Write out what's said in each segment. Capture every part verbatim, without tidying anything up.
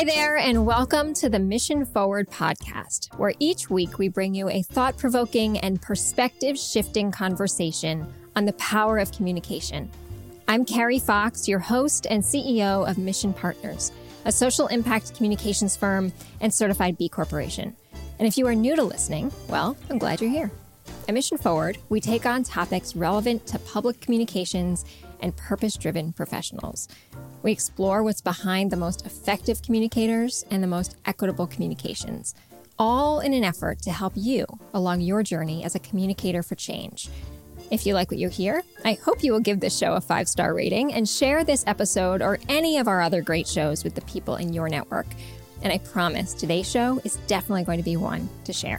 there, and welcome to the Mission Forward podcast, where each week we bring you a thought-provoking and perspective-shifting conversation on the power of communication. I'm Carrie Fox, your host and C E O of Mission Partners, a social impact communications firm and certified B Corporation. And if you are new to listening, well, I'm glad you're here. At Mission Forward, we take on topics relevant to public communications and purpose-driven professionals. We explore what's behind the most effective communicators and the most equitable communications, all in an effort to help you along your journey as a communicator for change. If you like what you hear, I hope you will give this show a five-star rating and share this episode or any of our other great shows with the people in your network. And I promise today's show is definitely going to be one to share.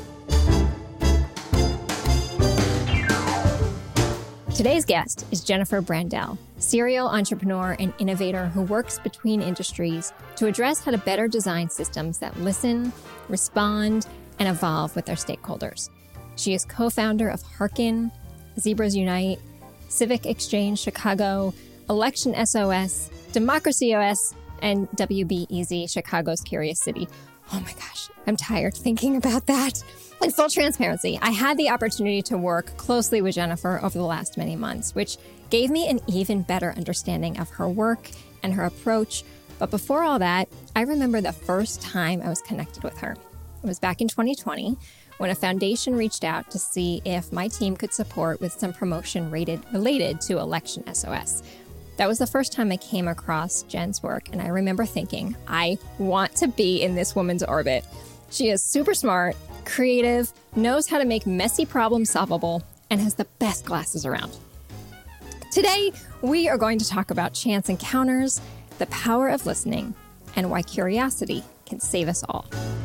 Today's guest is Jennifer Brandel, serial entrepreneur and innovator who works between industries to address how to better design systems that listen, respond, and evolve with their stakeholders. She is co-founder of Hearken, Zebras Unite, Civic Exchange Chicago, Election S O S, Democracy O S, and W B E Z, Chicago's Curious City. Oh my gosh, I'm tired thinking about that. In full transparency, I had the opportunity to work closely with Jennifer over the last many months, which gave me an even better understanding of her work and her approach. But before all that, I remember the first time I was connected with her. It was back in twenty twenty when a foundation reached out to see if my team could support with some promotion rated, related to Election S O S. That was the first time I came across Jen's work, and I remember thinking, I want to be in this woman's orbit. She is super smart, creative, knows how to make messy problems solvable, and has the best glasses around. Today, we are going to talk about chance encounters, the power of listening, and why curiosity can save us all.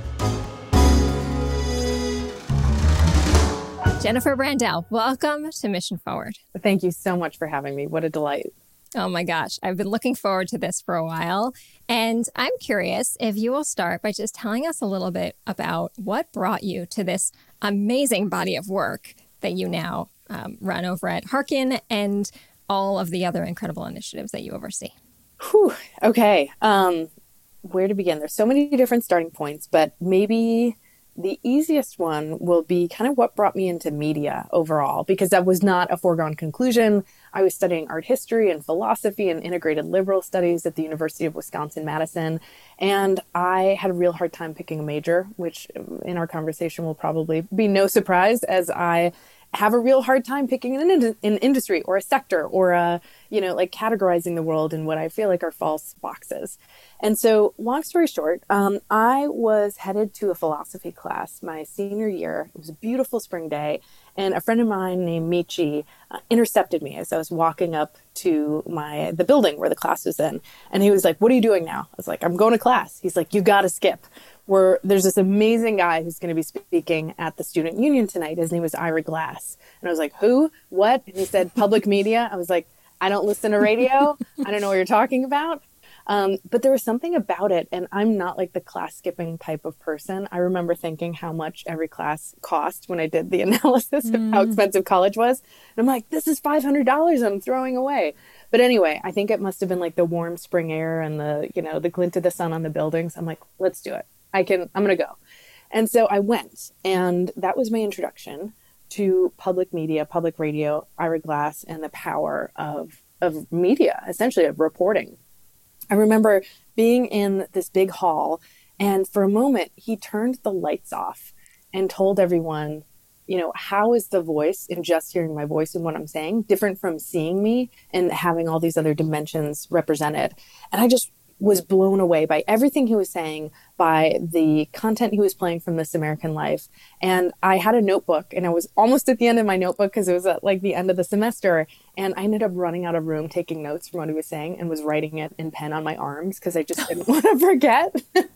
Jennifer Brandel, welcome to Mission Forward. Thank you so much for having me. What a delight. Oh my gosh, I've been looking forward to this for a while. And I'm curious if you will start by just telling us a little bit about what brought you to this amazing body of work that you now um, run over at Hearken and all of the other incredible initiatives that you oversee. Whew. Okay. Um, where to begin? There's so many different starting points, but maybe the easiest one will be kind of what brought me into media overall, because that was not a foregone conclusion. I was studying art history and philosophy and integrated liberal studies at the University of Wisconsin-Madison. And I had a real hard time picking a major, which in our conversation will probably be no surprise, as I have a real hard time picking an, in- an industry or a sector or a, you know, like categorizing the world in what I feel like are false boxes. And so long story short, um, I was headed to a philosophy class my senior year. It was a beautiful spring day. And a friend of mine named Michi uh, intercepted me as I was walking up to my the building where the class was in. And he was like, "What are you doing now?" I was like, "I'm going to class." He's like, "You got to skip. We're, there's this amazing guy who's going to be speaking at the student union tonight. His name was Ira Glass." And I was like, "Who? What?" And he said, "Public media." I was like, "I don't listen to radio. I don't know what you're talking about." Um, but there was something about it, and I'm not like the class skipping type of person. I remember thinking how much every class cost when I did the analysis mm. of how expensive college was. And I'm like, this is five hundred dollars I'm throwing away. But anyway, I think it must have been like the warm spring air and the, you know, the glint of the sun on the buildings. I'm like, let's do it. I can, I'm going to go. And so I went, and that was my introduction to public media, public radio, Ira Glass, and the power of, of media, essentially of reporting. I remember being in this big hall, and for a moment, he turned the lights off and told everyone, you know, how is the voice and just hearing my voice and what I'm saying different from seeing me and having all these other dimensions represented? And I just was blown away by everything he was saying, by the content he was playing from This American Life. And I had a notebook, and I was almost at the end of my notebook because it was at like the end of the semester. And I ended up running out of room, taking notes from what he was saying, and was writing it in pen on my arms because I just didn't want to forget.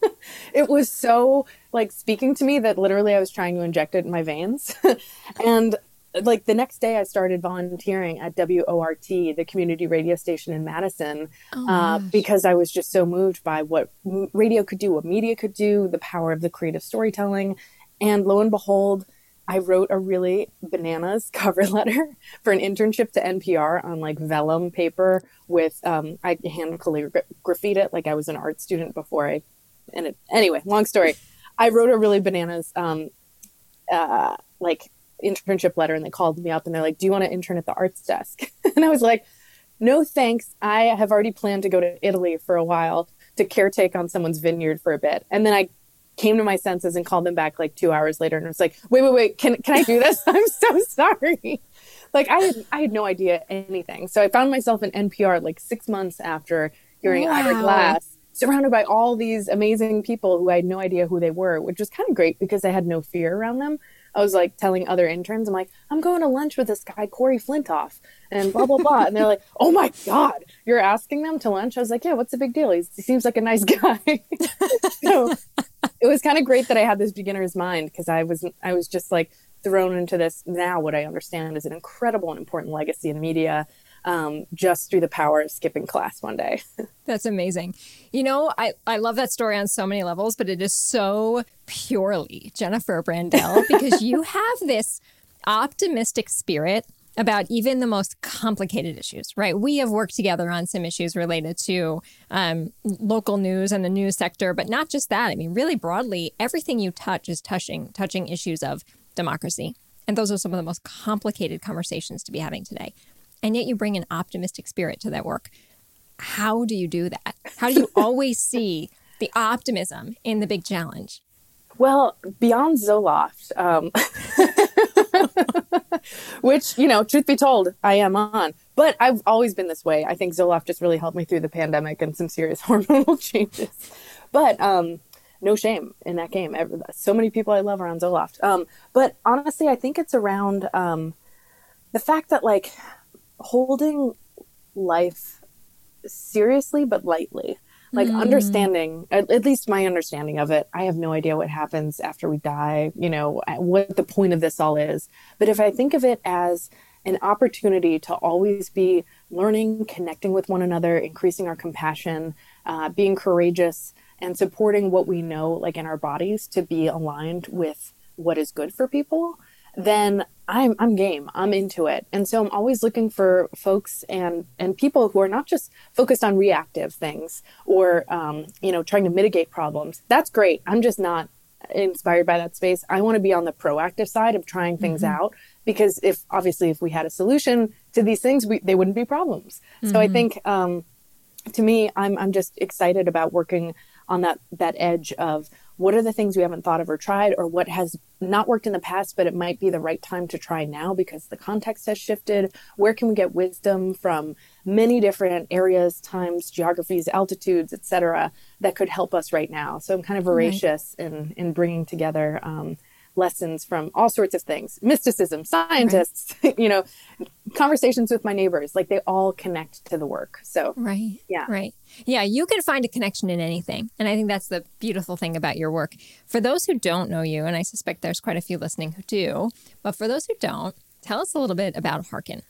It was so like speaking to me that literally I was trying to inject it in my veins. And like the next day I started volunteering at W O R T, the community radio station in Madison, oh, uh, because I was just so moved by what radio could do, what media could do, the power of the creative storytelling. And lo and behold, I wrote a really bananas cover letter for an internship to N P R on like vellum paper with, um, I hand calligraphied it like I was an art student before I, and it, anyway, long story. I wrote a really bananas, um, uh, like internship letter, and they called me up and they're like, do you want to intern at the arts desk? And I was like, no, thanks. I have already planned to go to Italy for a while to caretake on someone's vineyard for a bit. And then I came to my senses and called them back like two hours later and was like, wait, wait, wait, can can I do this? I'm so sorry. Like I had, I had no idea anything. So I found myself in N P R like six months after hearing Wow. Ira Glass, surrounded by all these amazing people who I had no idea who they were, which was kind of great because I had no fear around them. I was like telling other interns, I'm like, I'm going to lunch with this guy, Corey Flintoff, and blah, blah, blah. And they're like, oh my God, you're asking them to lunch? I was like, yeah, what's the big deal? He's, he seems like a nice guy. So it was kind of great that I had this beginner's mind because I was, I was just like thrown into this. Now what I understand is an incredible and important legacy in media, um, just through the power of skipping class one day. That's amazing. You know, I, I love that story on so many levels, but it is so purely Jennifer Brandel because you have this optimistic spirit about even the most complicated issues, right? We have worked together on some issues related to um, local news and the news sector, but not just that. I mean, really broadly, everything you touch is touching, touching issues of democracy. And those are some of the most complicated conversations to be having today. And yet you bring an optimistic spirit to that work. How do you do that? How do you always see the optimism in the big challenge? Well, beyond Zoloft, um, which, you know, truth be told, I am on. But I've always been this way. I think Zoloft just really helped me through the pandemic and some serious hormonal changes. But um, no shame in that game. So many people I love are on Zoloft. Um, but honestly, I think it's around um, the fact that, like, holding life seriously but lightly, like mm. understanding, at, at least my understanding of it. I have no idea what happens after we die, you know, what the point of this all is. But if I think of it as an opportunity to always be learning, connecting with one another, increasing our compassion, uh, being courageous, and supporting what we know, like in our bodies, to be aligned with what is good for people, then I'm I'm game. I'm into it. And so I'm always looking for folks and and people who are not just focused on reactive things or, um, you know, trying to mitigate problems. That's great. I'm just not inspired by that space. I want to be on the proactive side of trying things mm-hmm. out, because if obviously if we had a solution to these things, we, they wouldn't be problems. Mm-hmm. So I think um, to me, I'm I'm just excited about working on that that edge of what are the things we haven't thought of or tried, or what has not worked in the past, but it might be the right time to try now because the context has shifted. Where can we get wisdom from many different areas, times, geographies, altitudes, et cetera, that could help us right now? So I'm kind of voracious right. in, in bringing together um, lessons from all sorts of things, mysticism, scientists, right. you know, conversations with my neighbors, like they all connect to the work. So, right. Yeah. Right. Yeah. You can find a connection in anything. And I think that's the beautiful thing about your work. For those who don't know you, and I suspect there's quite a few listening who do, but for those who don't, tell us a little bit about Hearken.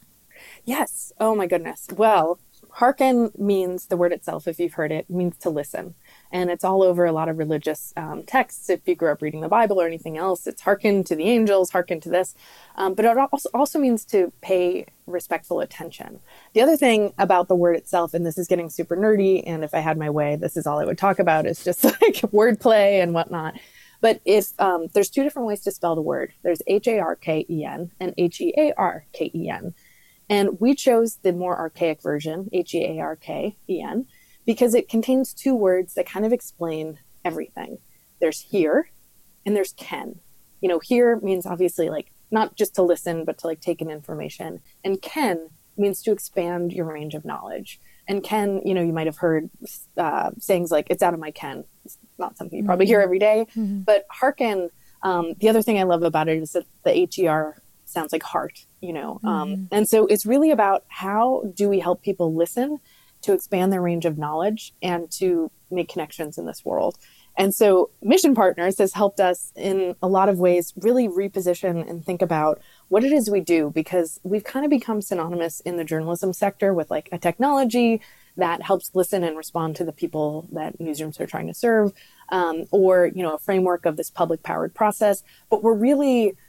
Yes. Oh my goodness. Well, Hearken means, the word itself, if you've heard it, means to listen. And it's all over a lot of religious um, texts. If you grew up reading the Bible or anything else, it's hearken to the angels, hearken to this. Um, but it also, also means to pay respectful attention. The other thing about the word itself, and this is getting super nerdy, and if I had my way, this is all I would talk about, is just like wordplay and whatnot. But if um, there's two different ways to spell the word. There's H A R K E N and H E A R K E N. And we chose the more archaic version, H E A R K E N, because it contains two words that kind of explain everything. There's hear and there's ken. You know, hear means obviously like not just to listen, but to like take in information. And ken means to expand your range of knowledge. And ken, you know, you might have heard uh, sayings like, it's out of my ken. It's not something you probably hear every day. Mm-hmm. But hearken, um, the other thing I love about it is that the H E R sounds like heart, you know. Mm-hmm. Um, and so it's really about how do we help people listen to expand their range of knowledge and to make connections in this world. And so Mission Partners has helped us in a lot of ways really reposition and think about what it is we do, because we've kind of become synonymous in the journalism sector with like a technology that helps listen and respond to the people that newsrooms are trying to serve, um, or, you know, a framework of this public powered process. But we're really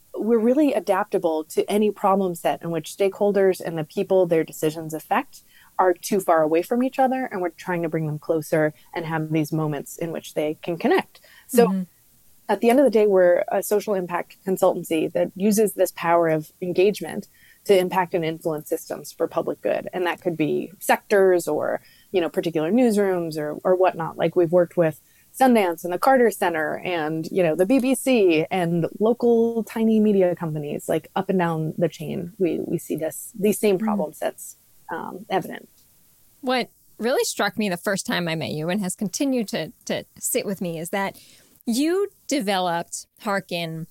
we're really adaptable to any problem set in which stakeholders and the people their decisions affect are too far away from each other, and we're trying to bring them closer and have these moments in which they can connect. So mm-hmm. at the end of the day, we're a social impact consultancy that uses this power of engagement to impact and influence systems for public good. And that could be sectors or, you know, particular newsrooms or, or whatnot. Like we've worked with Sundance and the Carter Center and, you know, the B B C and local tiny media companies, like up and down the chain. We, we see this, these same problem sets um, evident. What really struck me the first time I met you and has continued to, to sit with me is that you developed Hearken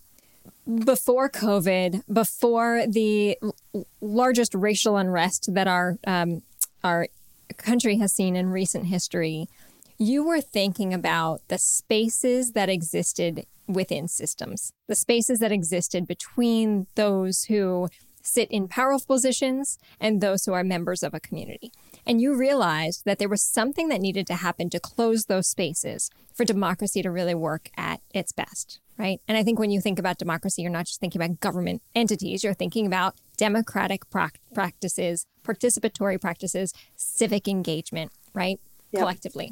before COVID, before the l- largest racial unrest that our um, our country has seen in recent history. You were thinking about the spaces that existed within systems, the spaces that existed between those who sit in powerful positions and those who are members of a community. And you realized that there was something that needed to happen to close those spaces for democracy to really work at its best, right? And I think when you think about democracy, you're not just thinking about government entities, you're thinking about democratic pra- practices, participatory practices, civic engagement, right? Yep. Collectively.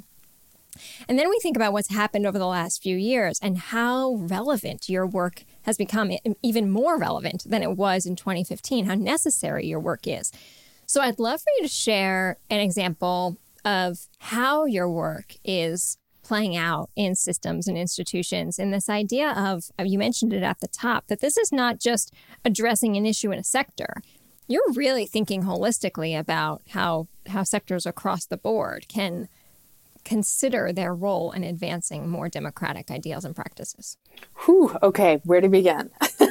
And then we think about what's happened over the last few years and how relevant your work has become, even more relevant than it was in twenty fifteen, how necessary your work is. So I'd love for you to share an example of how your work is playing out in systems and institutions. And this idea of, you mentioned it at the top, that this is not just addressing an issue in a sector. You're really thinking holistically about how, how sectors across the board can consider their role in advancing more democratic ideals and practices. Whew, okay, where to begin?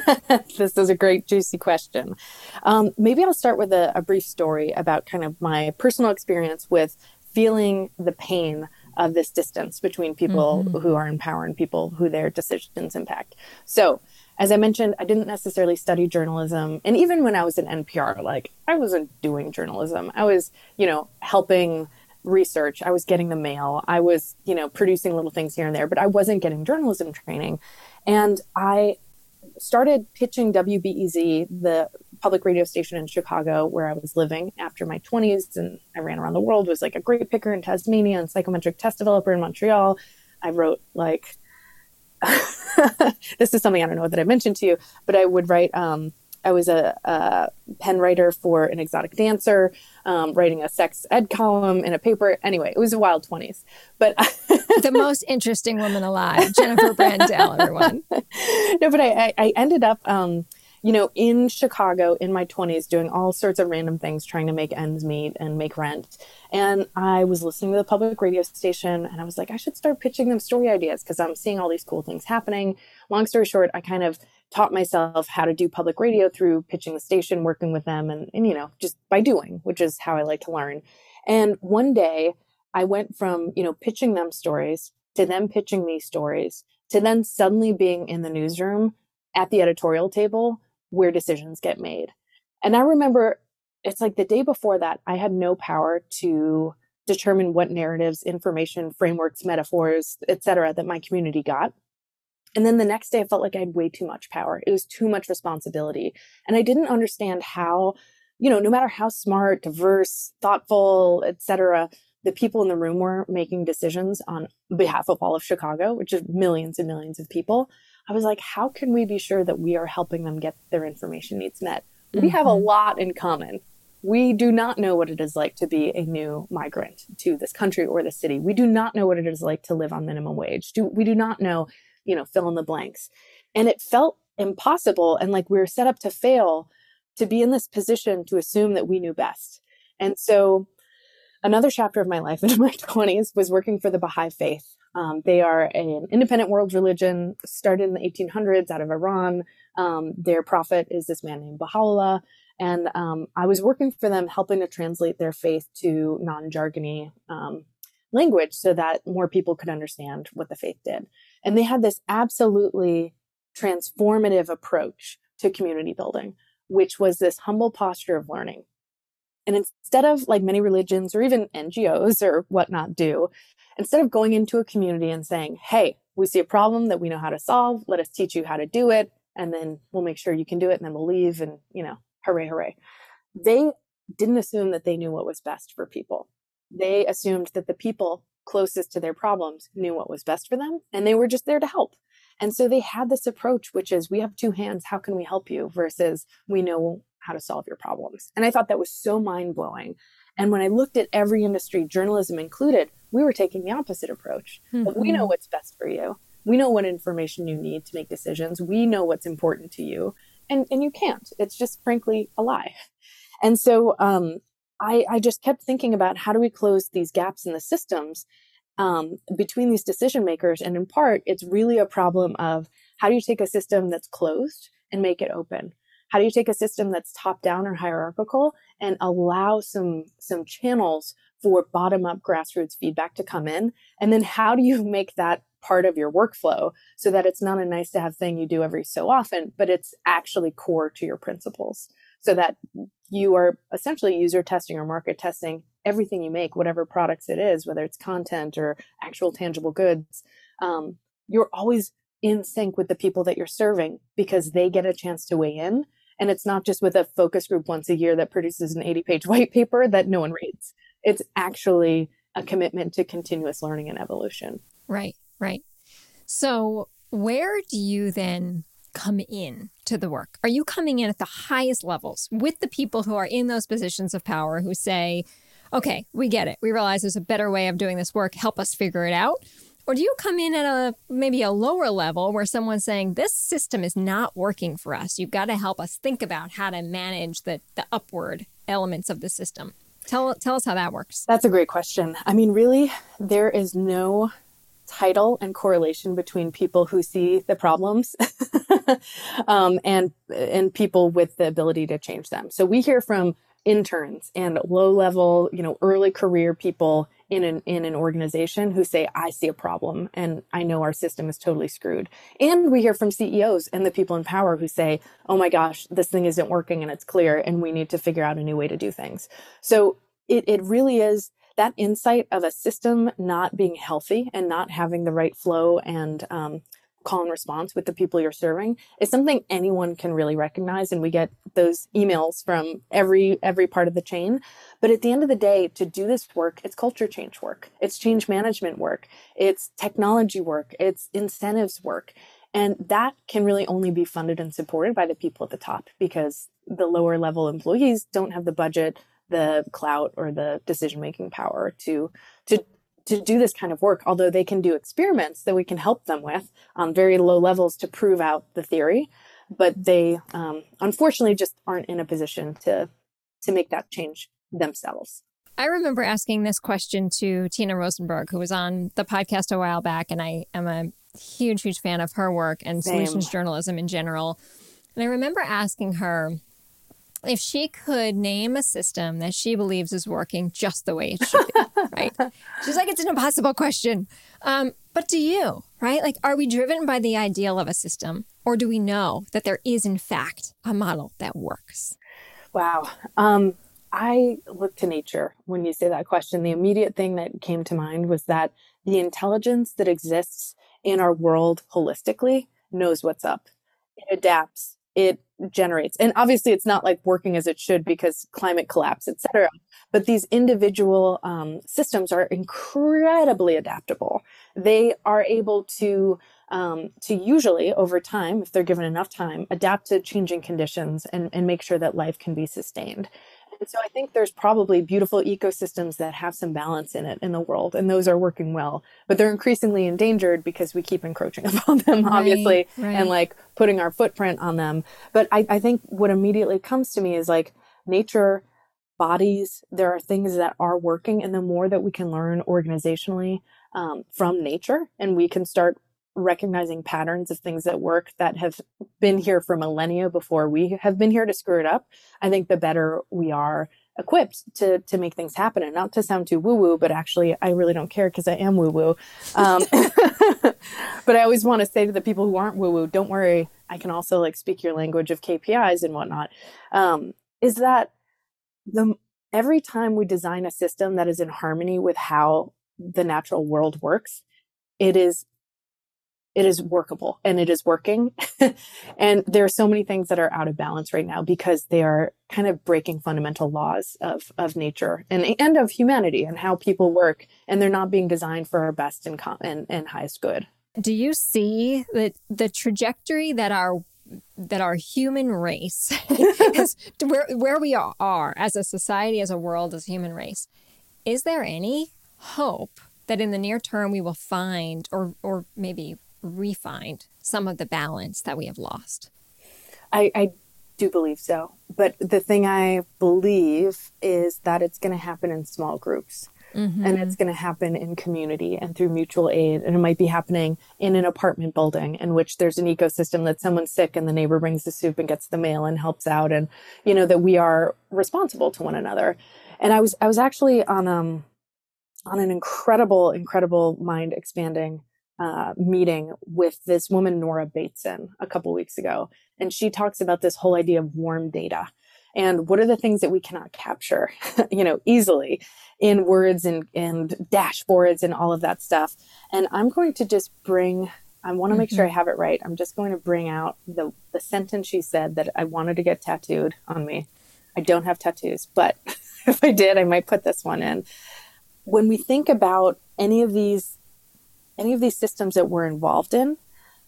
This is a great, juicy question. Um, maybe I'll start with a, a brief story about kind of my personal experience with feeling the pain of this distance between people mm-hmm. who are in power and people who their decisions impact. So, as I mentioned, I didn't necessarily study journalism. And even when I was in N P R, like, I wasn't doing journalism. I was, you know, helping research. I was getting the mail. I was, you know, producing little things here and there, but I wasn't getting journalism training. And I started pitching W B E Z, the public radio station in Chicago, where I was living after my twenties. And I ran around the world, was like a grape picker in Tasmania and psychometric test developer in Montreal. I wrote like, this is something I don't know that I mentioned to you, but I would write, um, I was a, a pen writer for an exotic dancer, um, writing a sex ed column in a paper. Anyway, it was a wild twenties. But the most interesting woman alive, Jennifer Brandel, everyone. No, but I, I ended up, um, you know, in Chicago in my twenties, doing all sorts of random things, trying to make ends meet and make rent. And I was listening to the public radio station, and I was like, I should start pitching them story ideas because I'm seeing all these cool things happening. Long story short, I kind of taught myself how to do public radio through pitching the station, working with them, and, and, you know, just by doing, which is how I like to learn. And one day I went from, you know, pitching them stories to them pitching me stories to then suddenly being in the newsroom at the editorial table where decisions get made. And I remember it's like the day before that, I had no power to determine what narratives, information, frameworks, metaphors, et cetera, that my community got. And then the next day, I felt like I had way too much power. It was too much responsibility. And I didn't understand how, you know, no matter how smart, diverse, thoughtful, et cetera, the people in the room were making decisions on behalf of all of Chicago, which is millions and millions of people. I was like, how can we be sure that we are helping them get their information needs met? We mm-hmm. have a lot in common. We do not know what it is like to be a new migrant to this country or this city. We do not know what it is like to live on minimum wage. Do, we do not know, you know, fill in the blanks. And it felt impossible and like we were set up to fail to be in this position to assume that we knew best. And so another chapter of my life in my twenties was working for the Baha'i Faith. Um, they are an independent world religion, started in the eighteen hundreds out of Iran. Um, their prophet is this man named Baha'u'llah. And um, I was working for them, helping to translate their faith to non-jargony um, language so that more people could understand what the faith did. And they had this absolutely transformative approach to community building, which was this humble posture of learning. And instead of like many religions or even N G Os or whatnot do, instead of going into a community and saying, hey, we see a problem that we know how to solve, let us teach you how to do it, and then we'll make sure you can do it, and then we'll leave, and, you know, hooray, hooray. They didn't assume that they knew what was best for people. They assumed that the people closest to their problems knew what was best for them, and they were just there to help. And so they had this approach, which is, we have two hands, how can we help you? Versus, we know how to solve your problems. And I thought that was so mind-blowing. And when I looked at every industry, journalism included, we were taking the opposite approach. Mm-hmm. But we know what's best for you. We know what information you need to make decisions. We know what's important to you. And, and you can't. It's just frankly a lie. And so um, I, I just kept thinking about, how do we close these gaps in the systems um, between these decision makers? And in part, it's really a problem of, how do you take a system that's closed and make it open? How do you take a system that's top down or hierarchical and allow some, some channels for bottom up grassroots feedback to come in? And then how do you make that part of your workflow so that it's not a nice to have thing you do every so often, but it's actually core to your principles, so that you are essentially user testing or market testing everything you make, whatever products it is, whether it's content or actual tangible goods. Um, you're always in sync with the people that you're serving, because they get a chance to weigh in. And it's not just with a focus group once a year that produces an eighty page white paper that no one reads. It's actually a commitment to continuous learning and evolution. Right, right. So where do you then come in to the work? Are you coming in at the highest levels with the people who are in those positions of power who say, okay, we get it. We realize there's a better way of doing this work. Help us figure it out. Or do you come in at a maybe a lower level where someone's saying, this system is not working for us. You've got to help us think about how to manage the, the upward elements of the system. Tell, tell us how that works. That's a great question. I mean, really, there is no title and correlation between people who see the problems um, and, and people with the ability to change them. So we hear from interns and low level, you know, early career people in an, in an organization who say, I see a problem and I know our system is totally screwed. And we hear from C E Os and the people in power who say, oh my gosh, this thing isn't working and it's clear and we need to figure out a new way to do things. So it, it really is that insight of a system not being healthy and not having the right flow and um, call and response with the people you're serving is something anyone can really recognize. And we get those emails from every every part of the chain. But at the end of the day, to do this work, it's culture change work. It's change management work. It's technology work. It's incentives work. And that can really only be funded and supported by the people at the top, because the lower level employees don't have the budget, the clout, or the decision-making power to to to do this kind of work, although they can do experiments that we can help them with on very low levels to prove out the theory. But they, um, unfortunately, just aren't in a position to, to make that change themselves. I remember asking this question to Tina Rosenberg, who was on the podcast a while back, and I am a huge, huge fan of her work and Same. solutions journalism in general. And I remember asking her if she could name a system that she believes is working just the way it should be, right? She's like, it's an impossible question. Um, but do you, right? Like, are we driven by the ideal of a system, or do we know that there is, in fact, a model that works? Wow. Um, I look to nature when you say that question. The immediate thing that came to mind was that the intelligence that exists in our world holistically knows what's up. It adapts. It generates. And obviously it's not like working as it should because climate collapse, et cetera. But these individual um, systems are incredibly adaptable. They are able to, um, to usually over time, if they're given enough time, adapt to changing conditions and, and make sure that life can be sustained. And so I think there's probably beautiful ecosystems that have some balance in it in the world, and those are working well, but they're increasingly endangered because we keep encroaching upon them, right, obviously, right. and like putting our footprint on them. But I, I think what immediately comes to me is like nature, bodies, there are things that are working, and the more that we can learn organizationally um, from nature, and we can start recognizing patterns of things that work that have been here for millennia before we have been here to screw it up, I think the better we are equipped to to make things happen. And not to sound too woo-woo, but actually I really don't care because I am woo-woo. Um, but I always want to say to the people who aren't woo-woo, don't worry, I can also like speak your language of K P Is and whatnot, um, is that the every time we design a system that is in harmony with how the natural world works, it is it is workable and it is working. And there are so many things that are out of balance right now because they are kind of breaking fundamental laws of, of nature and, and of humanity and how people work. And they're not being designed for our best and, and, and highest good. Do you see the, the trajectory that our that our human race is, where, where we are as a society, as a world, as a human race? Is there any hope that in the near term we will find or or maybe re-find some of the balance that we have lost? I, I do believe so. But the thing I believe is that it's going to happen in small groups. Mm-hmm. And it's going to happen in community and through mutual aid. And it might be happening in an apartment building in which there's an ecosystem that someone's sick and the neighbor brings the soup and gets the mail and helps out. And, you know, that we are responsible to one another. And I was, I was actually on, um, on an incredible, incredible mind expanding, uh, meeting with this woman, Nora Bateson, a couple weeks ago. And she talks about this whole idea of warm data. And what are the things that we cannot capture, you know, easily in words and, and dashboards and all of that stuff. And I'm going to just bring, I want to mm-hmm. make sure I have it right. I'm just going to bring out the, the sentence she said that I wanted to get tattooed on me. I don't have tattoos, but if I did, I might put this one in. When we think about any of these, any of these systems that we're involved in,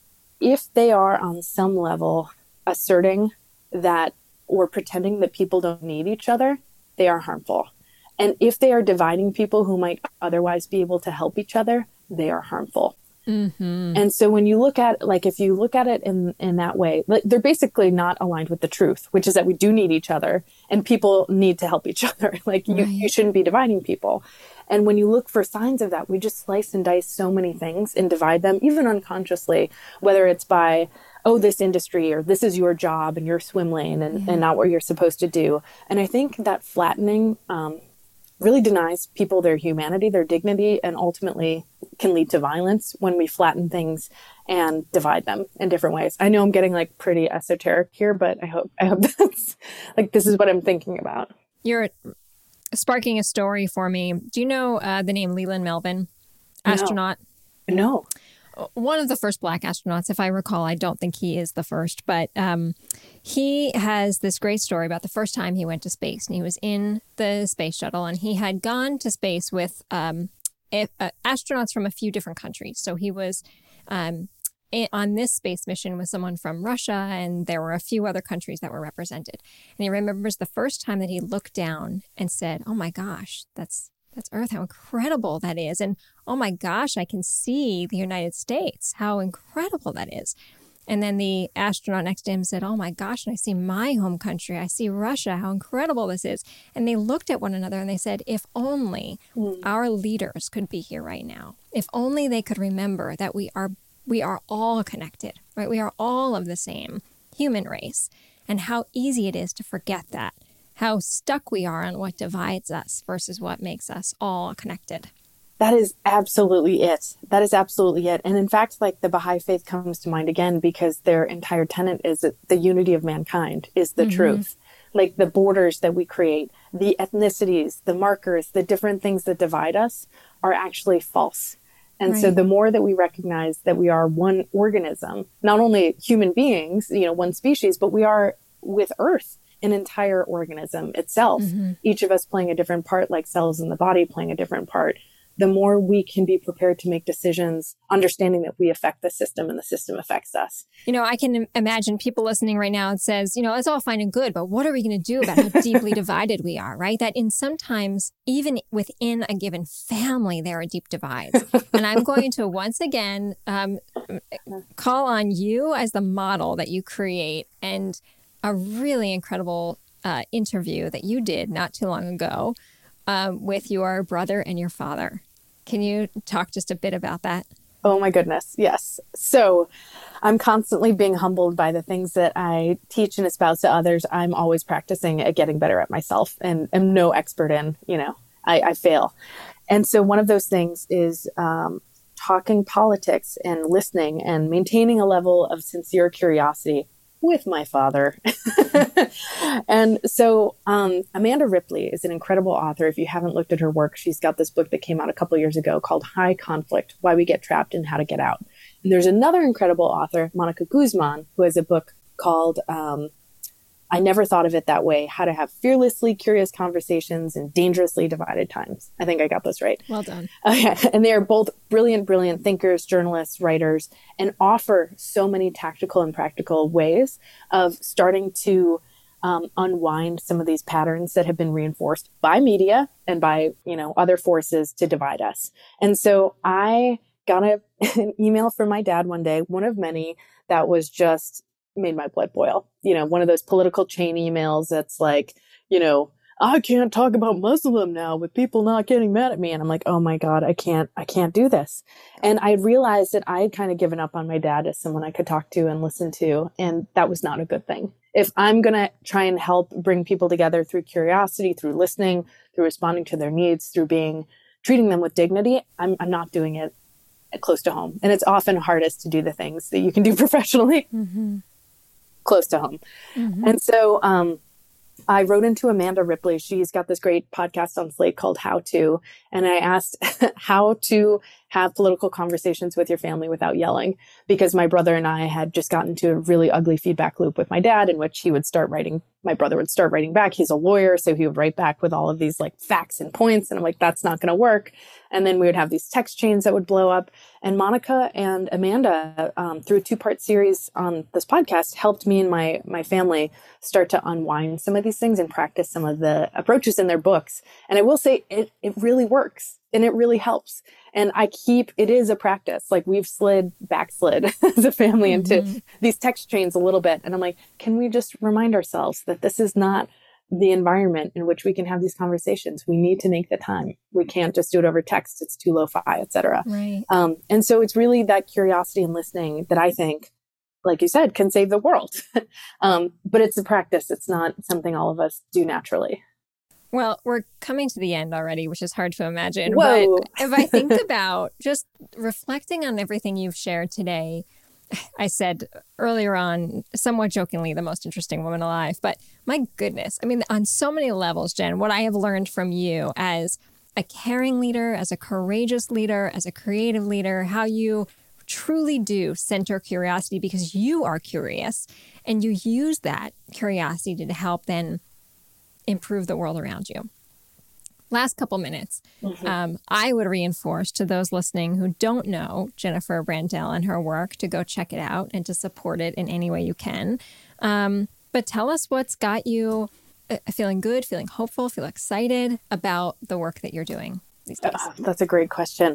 if they are on some level asserting that or pretending that people don't need each other, they are harmful. And if they are dividing people who might otherwise be able to help each other, they are harmful. Mm-hmm. And so when you look at, like, if you look at it in, in that way, like, they're basically not aligned with the truth, which is that we do need each other and people need to help each other. Like, right. you, you shouldn't be dividing people. And when you look for signs of that, we just slice and dice so many things and divide them, even unconsciously, whether it's by, oh, this industry, or this is your job and your swim lane and, yeah. and not what you're supposed to do. And I think that flattening um, really denies people their humanity, their dignity, and ultimately can lead to violence when we flatten things and divide them in different ways. I know I'm getting like pretty esoteric here, but I hope, I hope that's like, this is what I'm thinking about. You're sparking a story for me. Do you know uh, the name Leland Melvin, astronaut? No. no. One of the first Black astronauts, if I recall. I don't think he is the first, but um, he has this great story about the first time he went to space. And he was in the space shuttle, and he had gone to space with um, a, a, astronauts from a few different countries. So he was um, in, on this space mission with someone from Russia, and there were a few other countries that were represented. And he remembers the first time that he looked down and said, "Oh my gosh, that's That's Earth, how incredible that is. And oh my gosh, I can see the United States, how incredible that is." And then the astronaut next to him said, "Oh my gosh, and I see my home country. I see Russia, how incredible this is." And they looked at one another and they said, if only mm. our leaders could be here right now. If only they could remember that we are we are all connected, right? We are all of the same human race. And how easy it is to forget that. How stuck we are on what divides us versus what makes us all connected. That is absolutely it. That is absolutely it. And in fact, like the Baha'i faith comes to mind again, because their entire tenet is that the unity of mankind is the mm-hmm. truth. Like the borders that we create, the ethnicities, the markers, the different things that divide us are actually false. And right. so the more that we recognize that we are one organism, not only human beings, you know, one species, but we are with Earth, an entire organism itself, mm-hmm. each of us playing a different part, like cells in the body playing a different part, the more we can be prepared to make decisions, understanding that we affect the system and the system affects us. You know, I can imagine people listening right now and says, you know, it's all fine and good, but what are we going to do about how deeply divided we are, right? That in sometimes, even within a given family, there are deep divides. And I'm going to once again um, call on you as the model that you create, and a really incredible uh, interview that you did not too long ago um, with your brother and your father. Can you talk just a bit about that? Oh my goodness. Yes. So I'm constantly being humbled by the things that I teach and espouse to others. I'm always practicing at getting better at myself, and am no expert in, you know, I, I fail. And so one of those things is um, talking politics and listening and maintaining a level of sincere curiosity with my father. And so um, Amanda Ripley is an incredible author. If you haven't looked at her work, she's got this book that came out a couple years ago called High Conflict: Why We Get Trapped and How to Get Out. And there's another incredible author, Monica Guzman, who has a book called um, I Never Thought of It That Way, How to Have Fearlessly Curious Conversations in Dangerously Divided Times. I think I got this right. Well done. Okay. And they are both brilliant, brilliant thinkers, journalists, writers, and offer so many tactical and practical ways of starting to um, unwind some of these patterns that have been reinforced by media and by, you know, other forces to divide us. And so I got a, an email from my dad one day, one of many that was just made my blood boil. You know, one of those political chain emails that's like, you know, I can't talk about Muslim now with people not getting mad at me. And I'm like, oh my God, I can't, I can't do this. And I realized that I had kind of given up on my dad as someone I could talk to and listen to. And that was not a good thing. If I'm going to try and help bring people together through curiosity, through listening, through responding to their needs, through being, treating them with dignity, I'm, I'm not doing it close to home. And it's often hardest to do the things that you can do professionally. Mm-hmm. Close to home. Mm-hmm. And so um, I wrote into Amanda Ripley. She's got this great podcast on Slate called How To. And I asked how to have political conversations with your family without yelling, because my brother and I had just gotten to a really ugly feedback loop with my dad in which he would start writing, my brother would start writing back. He's a lawyer, so he would write back with all of these like facts and points. And I'm like, that's not going to work. And then we would have these text chains that would blow up. And Monica and Amanda, um, through a two-part series on this podcast, helped me and my my family start to unwind some of these things and practice some of the approaches in their books. And I will say it it really works and it really helps. And I keep, it is a practice. Like we've slid, backslid as a family into mm-hmm. these text chains a little bit. And I'm like, can we just remind ourselves that this is not the environment in which we can have these conversations? We need to make the time. We can't just do it over text. It's too lo-fi, et cetera. Right. Um, and so it's really that curiosity and listening that I think, like you said, can save the world. um, but it's a practice. It's not something all of us do naturally. Well, we're coming to the end already, which is hard to imagine. Whoa. But if I think about just reflecting on everything you've shared today, I said earlier on, somewhat jokingly, the most interesting woman alive. But my goodness, I mean, on so many levels, Jen, what I have learned from you as a caring leader, as a courageous leader, as a creative leader, how you truly do center curiosity because you are curious and you use that curiosity to help then improve the world around you. Last couple minutes, mm-hmm. um, I would reinforce to those listening who don't know Jennifer Brandel and her work to go check it out and to support it in any way you can. Um, but tell us what's got you uh, feeling good, feeling hopeful, feel excited about the work that you're doing these days. Uh, that's a great question.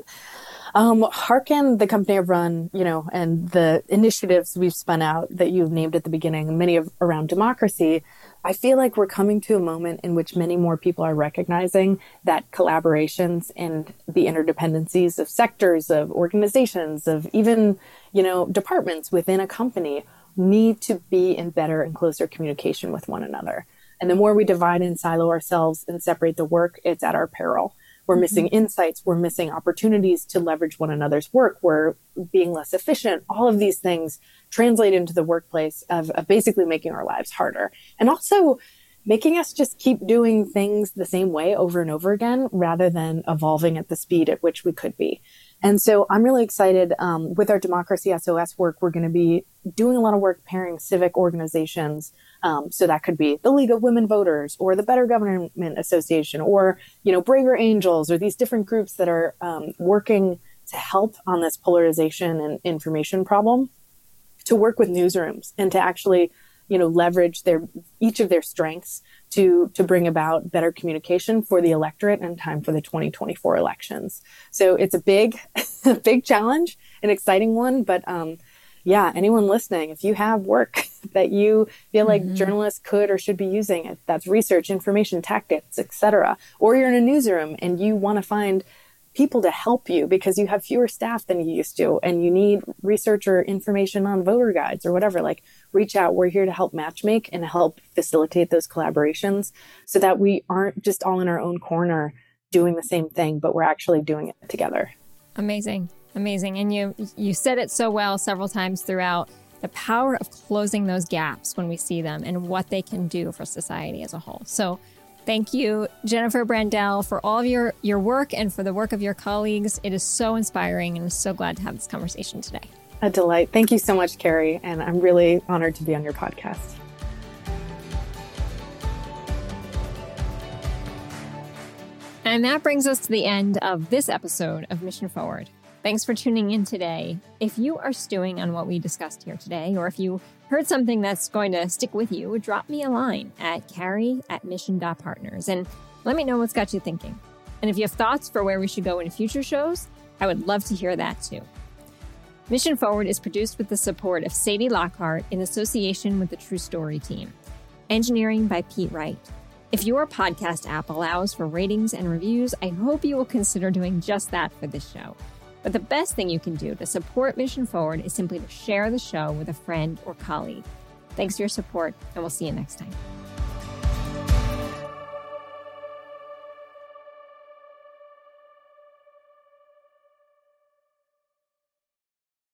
Um, Hearken, the company I've run, you know, and the initiatives we've spun out that you've named at the beginning, many of around democracy, I feel like we're coming to a moment in which many more people are recognizing that collaborations and the interdependencies of sectors, of organizations, of even, you know, departments within a company need to be in better and closer communication with one another. And the more we divide and silo ourselves and separate the work, it's at our peril. We're missing mm-hmm. insights. We're missing opportunities to leverage one another's work. We're being less efficient. All of these things translate into the workplace of, of basically making our lives harder and also making us just keep doing things the same way over and over again rather than evolving at the speed at which we could be. And so I'm really excited um, with our Democracy S O S work. We're going to be doing a lot of work pairing civic organizations. Um, so that could be the League of Women Voters or the Better Government Association or, you know, Braver Angels or these different groups that are um, working to help on this polarization and information problem, to work with newsrooms and to actually, you know, leverage their each of their strengths to to bring about better communication for the electorate in time for the twenty twenty-four elections. So it's a big, big challenge, an exciting one. But um, yeah, anyone listening, if you have work that you feel like mm-hmm. journalists could or should be using, if that's research, information, tactics, et cetera, or you're in a newsroom and you want to find people to help you because you have fewer staff than you used to and you need research or information on voter guides or whatever, like reach out. We're here to help matchmake and help facilitate those collaborations so that we aren't just all in our own corner doing the same thing, but we're actually doing it together. Amazing. Amazing. And you you said it so well several times throughout, the power of closing those gaps when we see them and what they can do for society as a whole. So thank you, Jennifer Brandel, for all of your, your work and for the work of your colleagues. It is so inspiring and I'm so glad to have this conversation today. A delight. Thank you so much, Carrie. And I'm really honored to be on your podcast. And that brings us to the end of this episode of Mission Forward. Thanks for tuning in today. If you are stewing on what we discussed here today, or if you heard something that's going to stick with you, drop me a line at Carrie at mission dot partners and let me know what's got you thinking. And if you have thoughts for where we should go in future shows, I would love to hear that too. Mission Forward is produced with the support of Sadie Lockhart in association with the True Story team. Engineering by Pete Wright. If your podcast app allows for ratings and reviews, I hope you will consider doing just that for this show. But the best thing you can do to support Mission Forward is simply to share the show with a friend or colleague. Thanks for your support, and we'll see you next time.